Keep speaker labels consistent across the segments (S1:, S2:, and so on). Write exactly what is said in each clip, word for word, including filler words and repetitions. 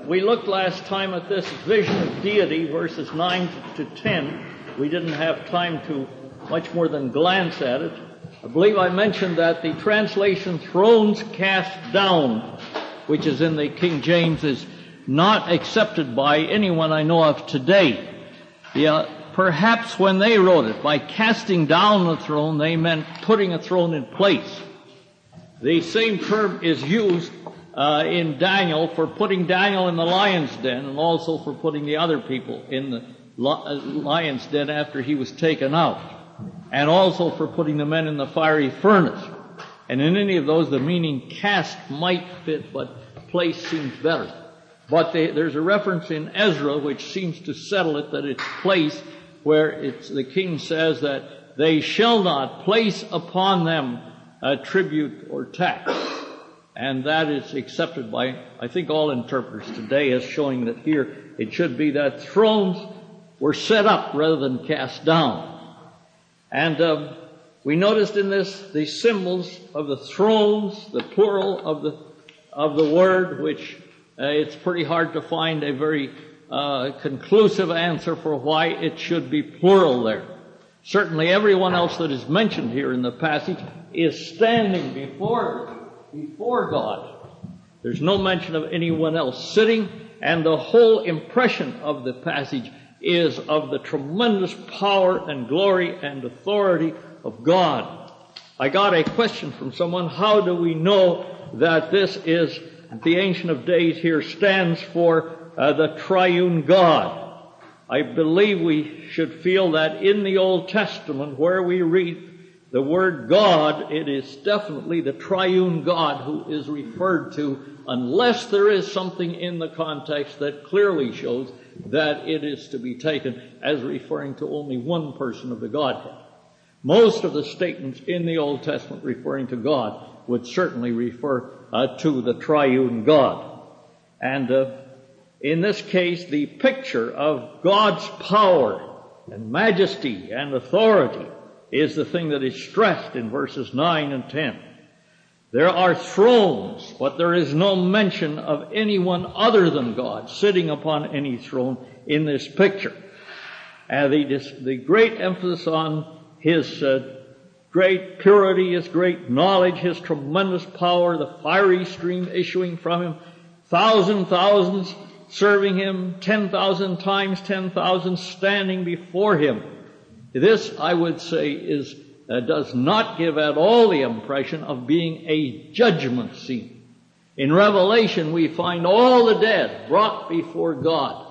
S1: we looked last time at this vision of deity, verses nine to ten. We didn't have time to much more than glance at it. I believe I mentioned that the translation thrones cast down, which is in the King James, is not accepted by anyone I know of today. Yeah, perhaps when they wrote it, by casting down the throne, they meant putting a throne in place. The same term is used uh, in Daniel for putting Daniel in the lion's den, and also for putting the other people in the lion's den after he was taken out, and also for putting the men in the fiery furnace. And in any of those, the meaning cast might fit, but place seems better. But they, there's a reference in Ezra which seems to settle it, that it's place, where it's, the king says that they shall not place upon them a tribute or tax. And that is accepted by, I think, all interpreters today as showing that here it should be that thrones were set up rather than cast down. And um, we noticed in this the symbols of the thrones, the plural of the of the word, which uh, it's pretty hard to find a very uh, conclusive answer for why it should be plural there. Certainly everyone else that is mentioned here in the passage is standing before before God. There's no mention of anyone else sitting, and the whole impression of the passage is of the tremendous power and glory and authority of God. I got a question from someone: how do we know that this is, the Ancient of Days here stands for uh, the triune God? I believe we should feel that in the Old Testament, where we read the word God, it is definitely the triune God who is referred to, unless there is something in the context that clearly shows that it is to be taken as referring to only one person of the Godhead. Most of the statements in the Old Testament referring to God would certainly refer uh, to the triune God. And uh, in this case, the picture of God's power and majesty and authority is the thing that is stressed in verses nine and ten. There are thrones, but there is no mention of anyone other than God sitting upon any throne in this picture. And the, the great emphasis on His uh, great purity, His great knowledge, His tremendous power, the fiery stream issuing from Him, thousand thousands serving Him, ten thousand times ten thousand standing before Him. This, I would say, is uh, does not give at all the impression of being a judgment scene. In Revelation, we find all the dead brought before God.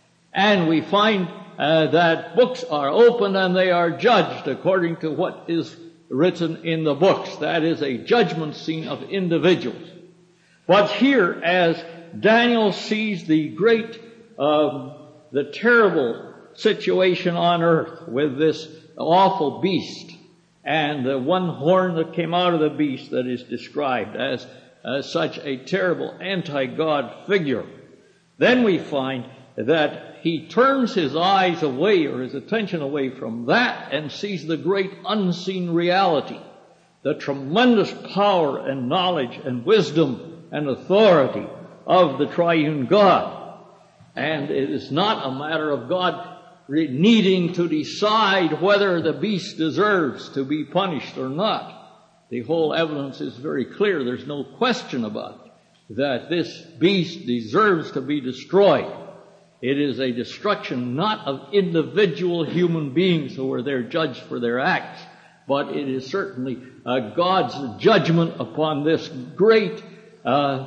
S1: And we find uh, that books are opened and they are judged according to what is written in the books. That is a judgment scene of individuals. But here, as Daniel sees the great, uh, the terrible situation on earth with this awful beast, and the one horn that came out of the beast that is described as uh, such a terrible anti-God figure, then we find that he turns his eyes away, or his attention away from that, and sees the great unseen reality, the tremendous power and knowledge and wisdom and authority of the triune God. And it is not a matter of God needing to decide whether the beast deserves to be punished or not. The whole evidence is very clear. There's no question about it, that this beast deserves to be destroyed. It is a destruction not of individual human beings who are there judged for their acts, but it is certainly uh, God's judgment upon this great uh,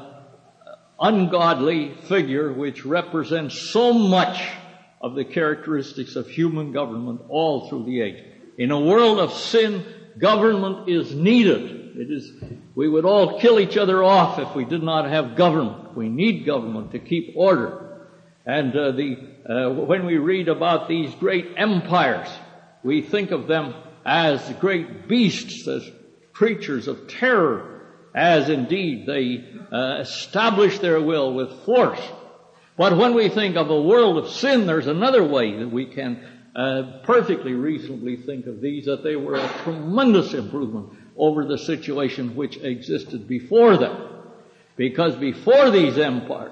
S1: ungodly figure which represents so much of the characteristics of human government all through the age. In a world of sin, government is needed. It is, we would all kill each other off if we did not have government. We need government to keep order. And uh, the uh, when we read about these great empires, we think of them as great beasts, as creatures of terror, as indeed they uh, establish their will with force. But when we think of a world of sin, there's another way that we can uh, perfectly reasonably think of these, that they were a tremendous improvement over the situation which existed before them. Because before these empires,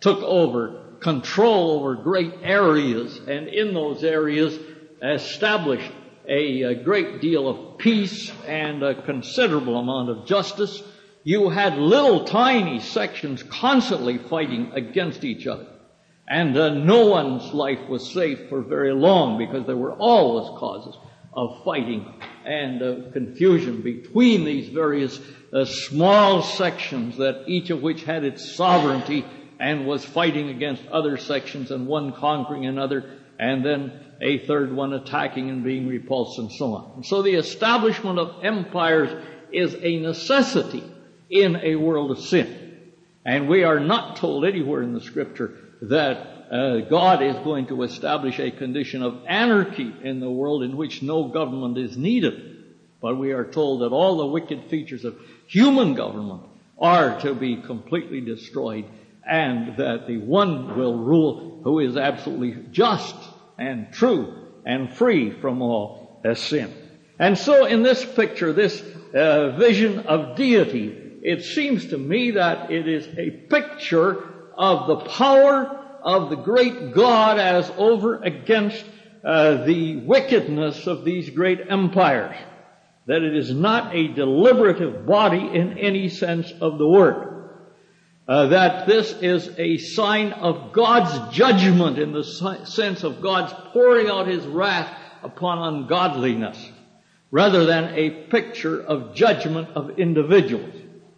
S1: took over control over great areas, and in those areas established a, a great deal of peace and a considerable amount of justice. You had little tiny sections constantly fighting against each other. And uh, no one's life was safe for very long, because there were always causes of fighting and uh, confusion between these various uh, small sections, that each of which had its sovereignty and was fighting against other sections, and one conquering another, and then a third one attacking and being repulsed, and so on. And so the establishment of empires is a necessity in a world of sin. And we are not told anywhere in the Scripture that uh, God is going to establish a condition of anarchy in the world in which no government is needed. But we are told that all the wicked features of human government are to be completely destroyed, and that the one will rule who is absolutely just and true and free from all uh, sin. And so in this picture, this uh, vision of deity, it seems to me that it is a picture of the power of the great God as over against uh, the wickedness of these great empires. That it is not a deliberative body in any sense of the word. Uh, that this is a sign of God's judgment in the sense of God's pouring out His wrath upon ungodliness, rather than a picture of judgment of individuals.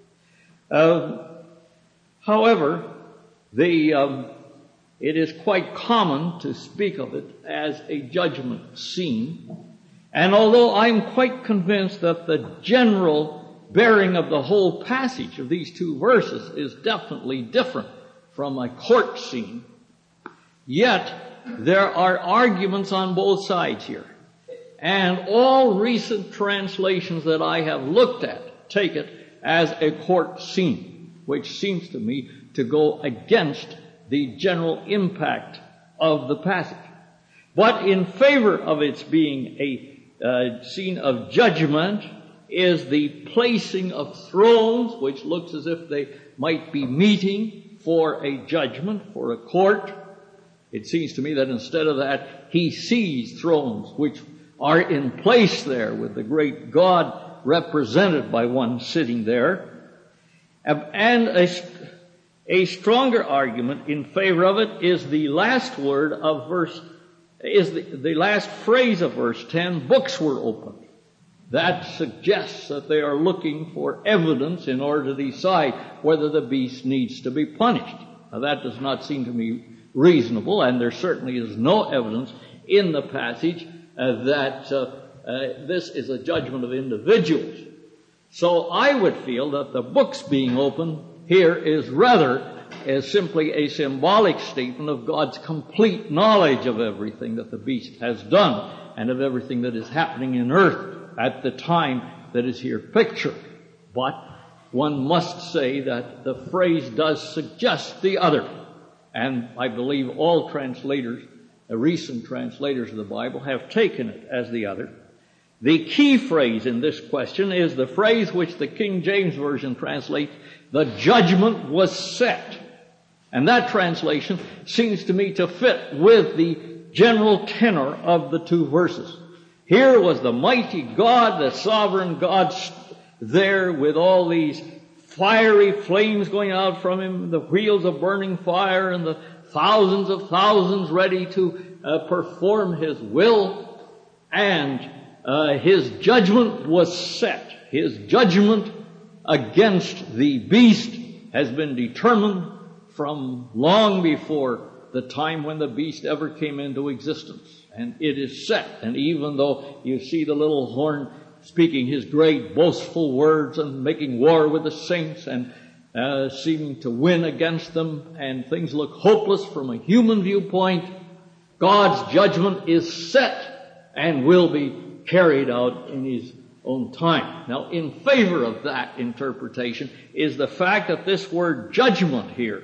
S1: Uh, however, the um, it is quite common to speak of it as a judgment scene, and although I'm quite convinced that the general bearing of the whole passage of these two verses is definitely different from a court scene, yet there are arguments on both sides here. And all recent translations that I have looked at take it as a court scene, which seems to me to go against the general impact of the passage. But in favor of its being a uh, scene of judgment is the placing of thrones, which looks as if they might be meeting for a judgment, for a court. It seems to me that instead of that, he sees thrones which are in place there with the great God represented by one sitting there. And a, a stronger argument in favor of it is the last word of verse, is the, the last phrase of verse ten, books were opened. That suggests that they are looking for evidence in order to decide whether the beast needs to be punished. Now that does not seem to me reasonable, and there certainly is no evidence in the passage uh, that uh, uh, this is a judgment of individuals. So I would feel that the books being opened here is rather as simply a symbolic statement of God's complete knowledge of everything that the beast has done and of everything that is happening in earth at the time that is here pictured. But one must say that the phrase does suggest the other. And I believe all translators, the recent translators of the Bible, have taken it as the other. The key phrase in this question is the phrase which the King James Version translates, the judgment was set. And that translation seems to me to fit with the general tenor of the two verses. Here was the mighty God, the sovereign God, there with all these fiery flames going out from him, the wheels of burning fire, and the thousands of thousands ready to uh, perform his will. And uh, his judgment was set. His judgment against the beast has been determined from long before the time when the beast ever came into existence. And it is set. And even though you see the little horn speaking his great boastful words and making war with the saints and uh, seeming to win against them, and things look hopeless from a human viewpoint, God's judgment is set and will be carried out in His own time. Now, in favor of that interpretation is the fact that this word judgment here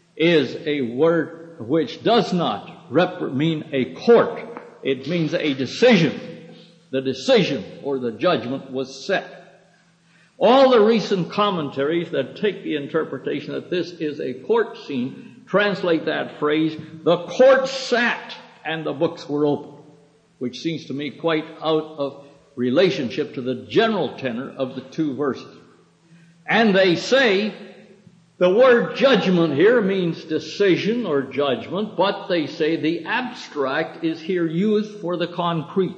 S1: is a word which does not rep- mean a court. It means a decision. The decision or the judgment was set. All the recent commentaries that take the interpretation that this is a court scene translate that phrase, the court sat and the books were open, which seems to me quite out of relationship to the general tenor of the two verses. And they say the word judgment here means decision or judgment, but they say the abstract is here used for the concrete.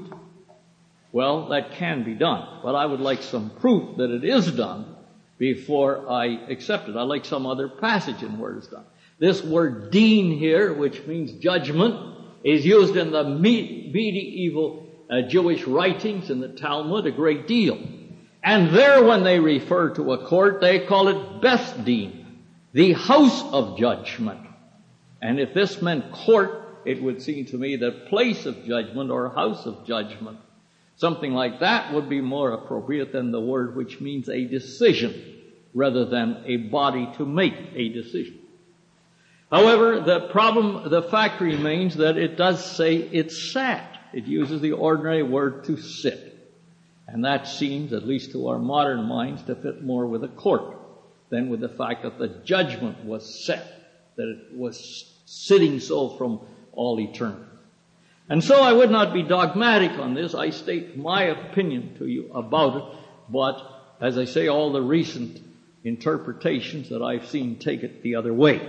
S1: Well, that can be done, but I would like some proof that it is done before I accept it. I'd like some other passage in where it's done. This word deen here, which means judgment, is used in the medieval uh, Jewish writings in the Talmud a great deal. And there, when they refer to a court, they call it Beth Din, the house of judgment. And if this meant court, it would seem to me that place of judgment or house of judgment, something like that would be more appropriate than the word which means a decision rather than a body to make a decision. However, the problem, the fact remains that it does say it sat. It uses the ordinary word to sit. And that seems, at least to our modern minds, to fit more with a court than with the fact that the judgment was set, that it was sitting so from all eternity. And so I would not be dogmatic on this. I state my opinion to you about it, but as I say, all the recent interpretations that I've seen take it the other way.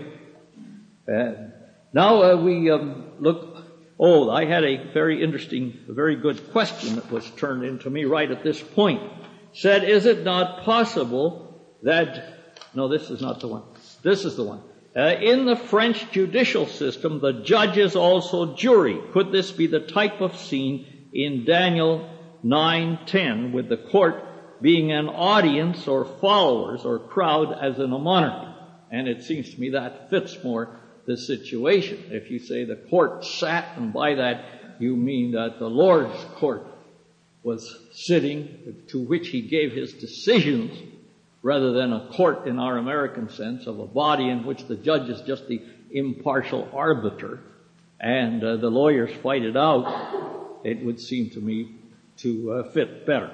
S1: Uh, now uh, we um, look, oh, I had a very interesting, a very good question that was turned into me right at this point. Said, is it not possible that, no, this is not the one. This is the one. Uh, in the French judicial system, the judge is also jury. Could this be the type of scene in Daniel nine ten, with the court being an audience or followers or crowd as in a monarchy? And it seems to me that fits more the situation. If you say the court sat, and by that you mean that the Lord's court was sitting, to which he gave his decisions, rather than a court in our American sense of a body in which the judge is just the impartial arbiter and uh, the lawyers fight it out, it would seem to me to uh, fit better.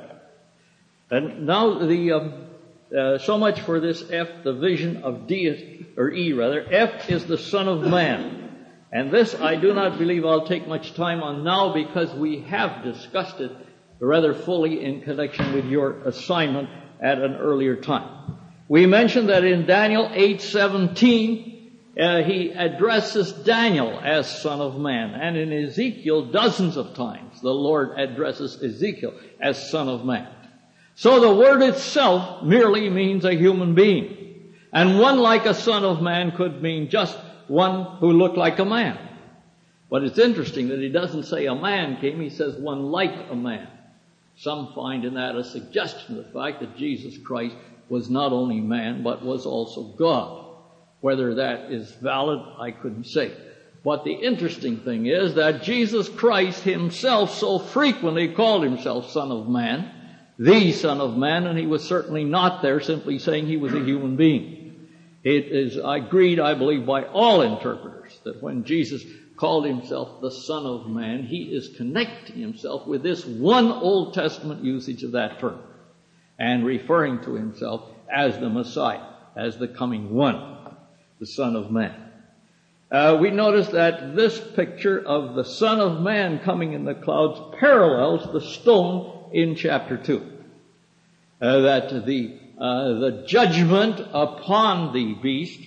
S1: And now the um, uh, so much for this F, the vision of deity, or E rather. F is the Son of Man. And this I do not believe I'll take much time on now, because we have discussed it rather fully in connection with your assignment at an earlier time. We mentioned that in Daniel eight seventeen, uh, he addresses Daniel as Son of Man. And in Ezekiel, dozens of times, the Lord addresses Ezekiel as Son of Man. So the word itself merely means a human being. And one like a son of man could mean just one who looked like a man. But it's interesting that he doesn't say a man came, he says one like a man. Some find in that a suggestion of the fact that Jesus Christ was not only man, but was also God. Whether that is valid, I couldn't say. But the interesting thing is that Jesus Christ himself so frequently called himself Son of Man, the Son of Man, and he was certainly not there simply saying he was a human being. It is agreed, I believe, by all interpreters that when Jesus called himself the Son of Man, he is connecting himself with this one Old Testament usage of that term and referring to himself as the Messiah, as the coming one, the Son of Man. Uh, we notice that this picture of the Son of Man coming in the clouds parallels the stone in chapter two. Uh, that the uh, the judgment upon the beast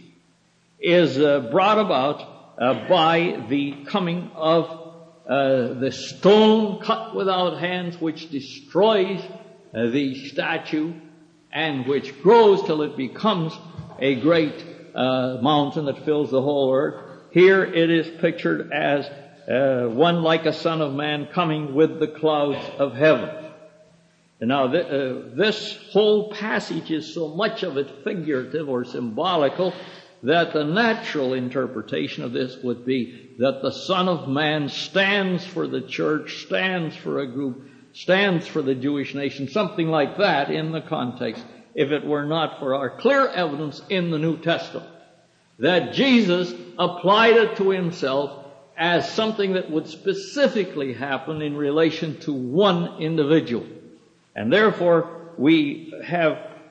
S1: is uh, brought about uh, by the coming of uh, the stone cut without hands, which destroys uh, the statue and which grows till it becomes a great uh, mountain that fills the whole earth. Here it is pictured as uh, one like a son of man coming with the clouds of heaven. And now th- uh, this whole passage is so much of it figurative or symbolical that the natural interpretation of this would be that the Son of Man stands for the church, stands for a group, stands for the Jewish nation, something like that in the context, if it were not for our clear evidence in the New Testament that Jesus applied it to himself as something that would specifically happen in relation to one individual. And therefore, we have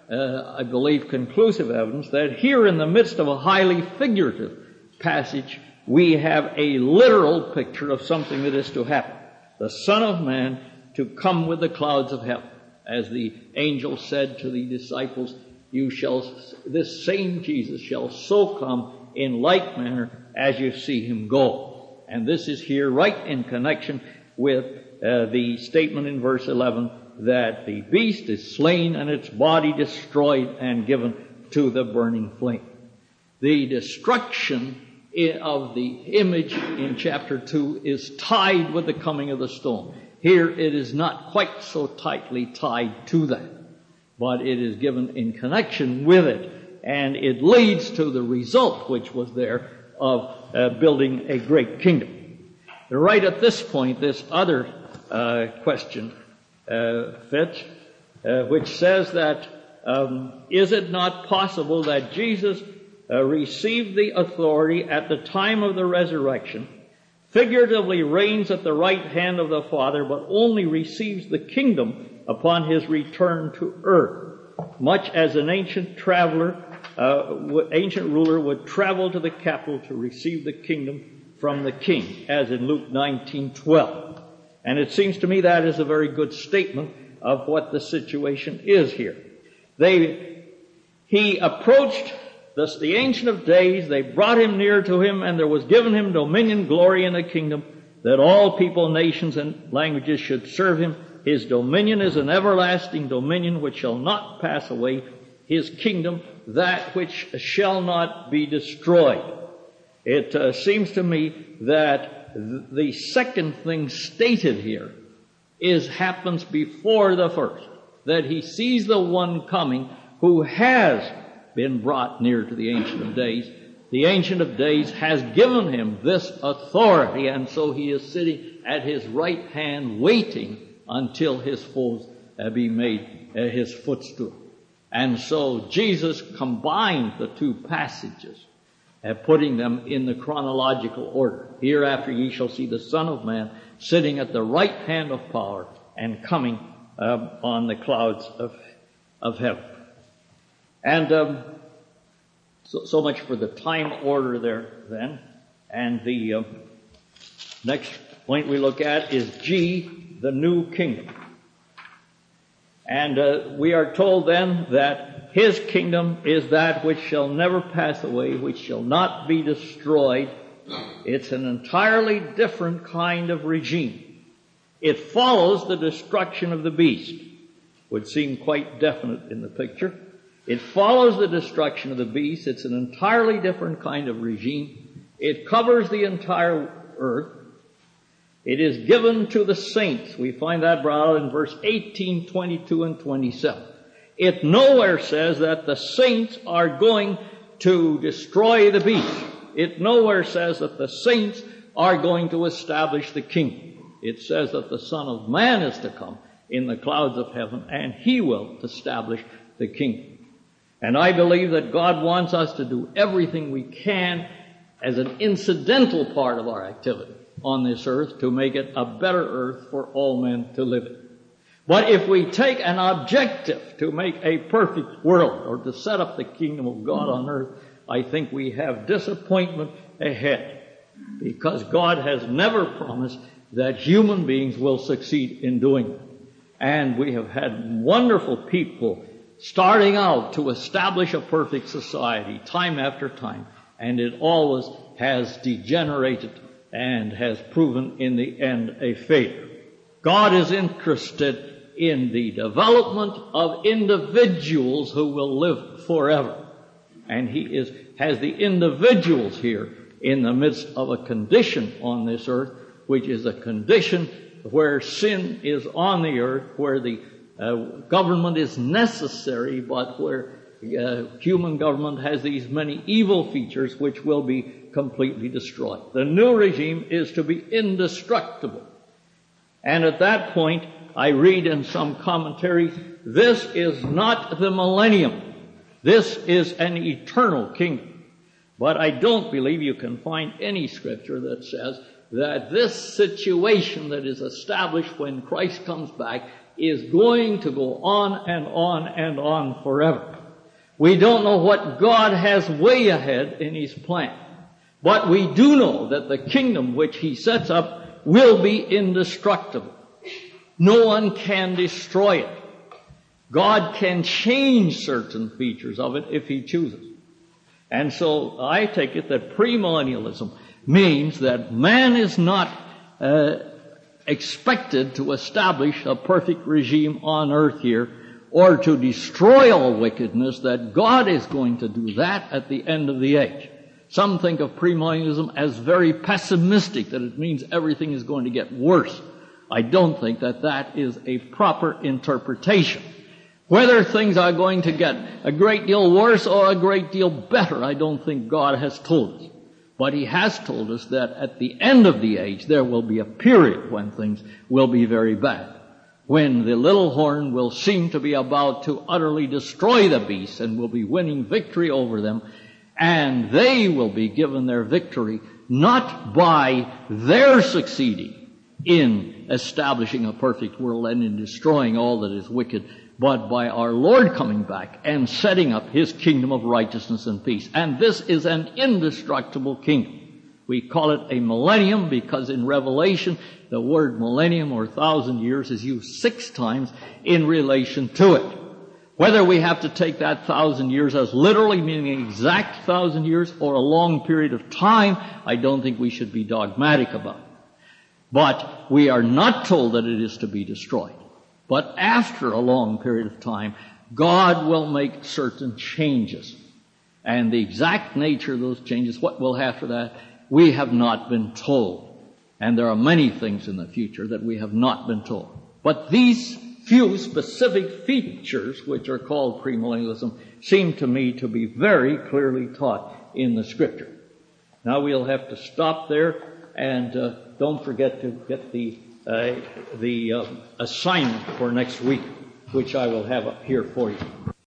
S1: uh, I believe, conclusive evidence that here in the midst of a highly figurative passage, we have a literal picture of something that is to happen. The Son of Man to come with the clouds of heaven. As the angel said to the disciples, you shall, this same Jesus shall so come in like manner as you see him go. And this is here right in connection with uh, the statement in verse eleven that the beast is slain and its body destroyed and given to the burning flame. The destruction of the image in chapter two is tied with the coming of the stone. Here it is not quite so tightly tied to that, but it is given in connection with it, and it leads to the result which was there of uh, building a great kingdom. Right at this point, this other uh, question uh, fits, uh, which says that um, is it not possible that Jesus uh, received the authority at the time of the resurrection, figuratively reigns at the right hand of the Father, but only receives the kingdom upon his return to earth, much as an ancient traveler, uh, ancient ruler would travel to the capital to receive the kingdom from the king, as in Luke nineteen twelve. And it seems to me that is a very good statement of what the situation is here. They, he approached Thus the Ancient of Days, they brought him near to him, and there was given him dominion, glory, and a kingdom, that all people, nations, and languages should serve him. His dominion is an everlasting dominion which shall not pass away. His kingdom, that which shall not be destroyed. It uh, seems to me that th- the second thing stated here is happens before the first. That he sees the one coming who has been brought near to the Ancient of Days. The Ancient of Days has given him this authority, and so he is sitting at his right hand waiting until his foes uh, be made uh, his footstool. And so Jesus combined the two passages, uh, putting them in the chronological order. Hereafter ye shall see the Son of Man sitting at the right hand of power and coming uh, on the clouds of, of heaven. And um, so, so much for the time order there then. And the uh, next point we look at is G, the new kingdom. And uh, we are told then that his kingdom is that which shall never pass away, which shall not be destroyed. It's an entirely different kind of regime. It follows the destruction of the beast. Would seem quite definite in the picture. It follows the destruction of the beast. It's an entirely different kind of regime. It covers the entire earth. It is given to the saints. We find that brought out in verse eighteen, twenty-two, and twenty-seven. It nowhere says that the saints are going to destroy the beast. It nowhere says that the saints are going to establish the kingdom. It says that the Son of Man is to come in the clouds of heaven, and he will establish the kingdom. And I believe that God wants us to do everything we can as an incidental part of our activity on this earth to make it a better earth for all men to live in. But if we take an objective to make a perfect world or to set up the kingdom of God on earth, I think we have disappointment ahead, because God has never promised that human beings will succeed in doing it. And we have had wonderful people starting out to establish a perfect society time after time, and it always has degenerated and has proven in the end a failure. God is interested in the development of individuals who will live forever. And he is has the individuals here in the midst of a condition on this earth, which is a condition where sin is on the earth, where the uh, government is necessary, but where uh, human government has these many evil features which will be completely destroyed. The new regime is to be indestructible. And at that point, I read in some commentaries, this is not the millennium. This is an eternal kingdom. But I don't believe you can find any scripture that says that this situation that is established when Christ comes back is going to go on and on and on forever. We don't know what God has way ahead in His plan. But we do know that the kingdom which He sets up will be indestructible. No one can destroy it. God can change certain features of it if He chooses. And so I take it that premillennialism means that man is not uh, expected to establish a perfect regime on earth here or to destroy all wickedness, that God is going to do that at the end of the age. Some think of premillennialism as very pessimistic, that it means everything is going to get worse. I don't think that that is a proper interpretation. Whether things are going to get a great deal worse or a great deal better, I don't think God has told us. But He has told us that at the end of the age, there will be a period when things will be very bad. When the little horn will seem to be about to utterly destroy the beasts and will be winning victory over them, and they will be given their victory not by their succeeding in establishing a perfect world and in destroying all that is wicked, but by our Lord coming back and setting up His kingdom of righteousness and peace. And this is an indestructible kingdom. We call it a millennium because in Revelation the word millennium or thousand years is used six times in relation to it. Whether we have to take that thousand years as literally meaning an exact thousand years or a long period of time, I don't think we should be dogmatic about it. But we are not told that it is to be destroyed. But after a long period of time, God will make certain changes. And the exact nature of those changes, what will happen after that, we have not been told. And there are many things in the future that we have not been told. But these few specific features, which are called premillennialism, seem to me to be very clearly taught in the Scripture. Now we'll have to stop there, and uh, don't forget to get the Uh, the uh, assignment for next week, which I will have up here for you.